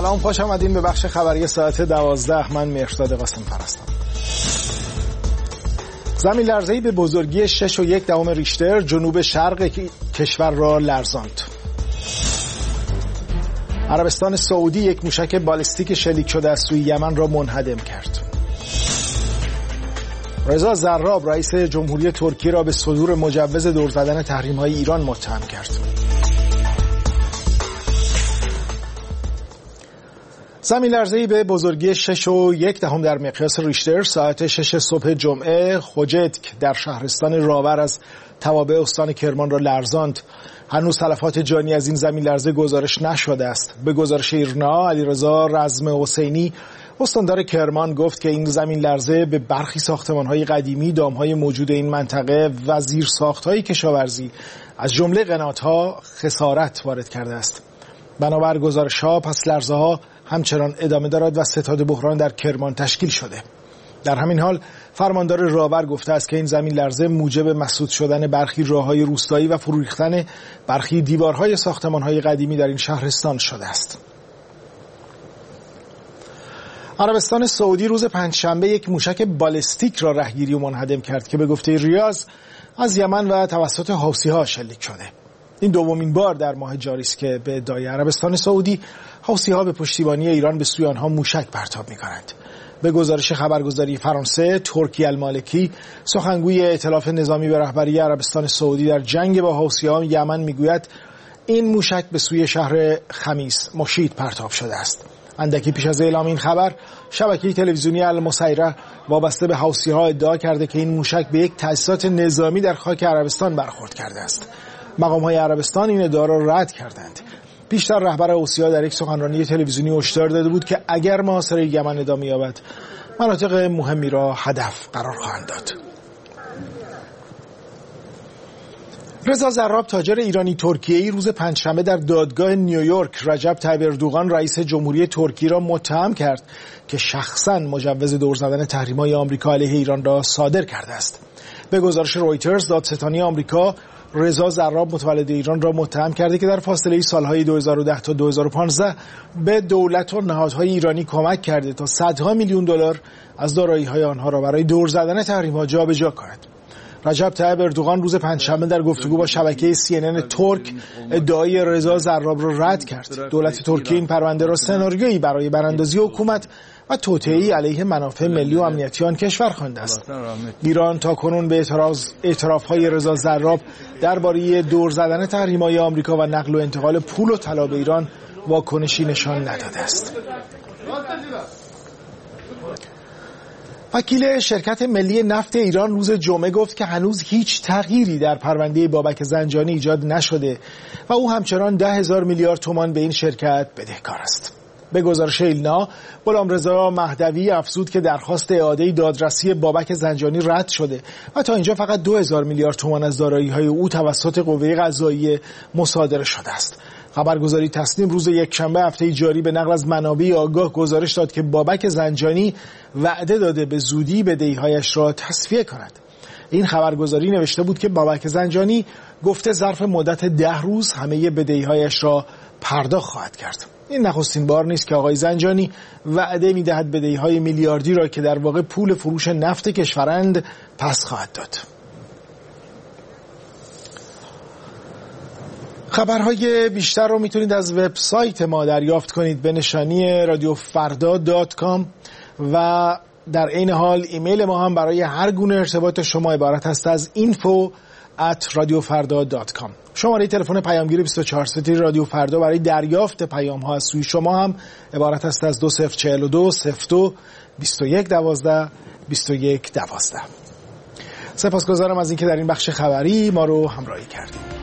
سلام، خوش آمدین به بخش خبری ساعت 12. من مهرداد قاسم هستم. زمین لرزه‌ای به بزرگی 6.1 ریشتر جنوب شرق کشور را لرزاند. عربستان سعودی یک موشک بالستیک شلیک شده از سوی یمن را منهدم کرد. رضا زراب رئیس جمهوری ترکیه را به صدور مجوز دور زدن تحریم‌های ایران متهم کرد. زمین لرزه‌ای به بزرگی 6.1 در مقیاس ریشتر ساعت 6 صبح جمعه خوجتک در شهرستان راور از توابع استان کرمان را لرزاند. هنوز تلفات جانی از این زمین لرزه گزارش نشده است. به گزارش ایرنا، علیرضا رزم حسینی استاندار کرمان گفت که این زمین لرزه به برخی ساختمان‌های قدیمی، دام‌های موجود این منطقه و زیرساخت‌های کشاورزی از جمله قنات‌ها خسارت وارد کرده است. بنابر گزارش‌ها پس لرزه‌ها همچنان ادامه دارد و ستاد بحران در کرمان تشکیل شده. در همین حال فرماندار راور گفته است که این زمین لرزه موجب مسدود شدن برخی راه‌های روستایی و فرو ریختن برخی دیوارهای ساختمان‌های قدیمی در این شهرستان شده است. عربستان سعودی روز پنجشنبه یک موشک بالستیک را رهگیری و منهدم کرد که به گفته ریاض از یمن و توسط حوثی‌ها شلیک شده. این دومین بار در ماه جاری است که به ادعای عربستان سعودی حوثی‌ها به پشتیبانی ایران به سوی آنها موشک پرتاب می‌کنند. به گزارش خبرگزاری فرانسه، ترکی المالکی سخنگوی ائتلاف نظامی به رهبری عربستان سعودی در جنگ با حوثی‌ها یمن می‌گوید این موشک به سوی شهر خمیس مشید پرتاب شده است. اندکی پیش از اعلام این خبر، شبکه تلویزیونی المسیره وابسته به حوثی‌ها ادعا کرده که این موشک به یک تأسیسات نظامی در خاک عربستان برخورد کرده است. مقام‌های عربستان این ادعا را رد کردند. پیشتر رهبر حوثی‌ها در یک سخنرانی تلویزیونی هشدار داده بود که اگر محاصره یمن ادامه یابد، مناطق مهمی را هدف قرار خواهند داد. رضا زراب تاجر ایرانی ترکیه‌ای روز پنجشنبه در دادگاه نیویورک رجب طیب اردوغان رئیس جمهوری ترکیه را متهم کرد که شخصاً مجوز دور زدن تحریم‌های آمریکا علیه ایران را صادر کرده است. به گزارش رویترز، دادستانی آمریکا رضا زراب متولد ایران را متهم کرده که در فاصله سالهای 2010 تا 2015 به دولت و نهادهای ایرانی کمک کرده تا صدها میلیون دلار از دارایی‌های آنها را برای دور زدن تحریم‌ها جابجا کند. رجب طیب اردوغان روز پنجشنبه در گفتگو با شبکه CNN ترک ادعای رضا زراب را رد کرد. دولت ترکیه این پرونده را سناریویی برای براندازی حکومت و توطئه‌ای علیه منافع ملی و امنیتی آن کشور خوانده است. ایران تاکنون به اعتراف‌های رضا زراب درباره دور زدن تحریم‌های آمریکا و نقل و انتقال پول و طلا به ایران واکنشی نشان نداده است. وکیل شرکت ملی نفت ایران روز جمعه گفت که هنوز هیچ تغییری در پرونده بابک زنجانی ایجاد نشده و او همچنان 10,000 میلیارد تومان به این شرکت بدهکار است. به گزارش ایلنا، غلامرضا مهدوی افزود که درخواست اعاده دادرسی بابک زنجانی رد شده و تا اینجا فقط 2,000 میلیارد تومان از دارایی‌های او توسط قوه قضاییه مصادره شده است. خبرگزاری تصنیم روز یکشنبه هفته جاری به نقل از منابع آگاه گزارش داد که بابک زنجانی وعده داده به زودی بدهی‌هایش را تسویه کند. این خبرگزاری نوشته بود که بابک زنجانی گفته ظرف مدت 10 روز همه بدهی‌هایش را پرداخت خواهد کرد. این نخستین بار نیست که آقای زنجانی وعده می‌دهد بدهی‌های میلیاردی را که در واقع پول فروش نفت کشورند پس خواهد داد. خبرهای بیشتر رو میتونید از وبسایت ما دریافت کنید به نشانی radiofarda.com و در عین حال ایمیل ما هم برای هر گونه ارتباط شما عبارت است از info@radiofarda.com. شماره تلفن پیامگیر 24 رادیو فردا برای دریافت پیام ها از سوی شما هم عبارت است از 2042 02 21 12 21 12. سپاسگزارم از اینکه در این بخش خبری ما رو همراهی کردید.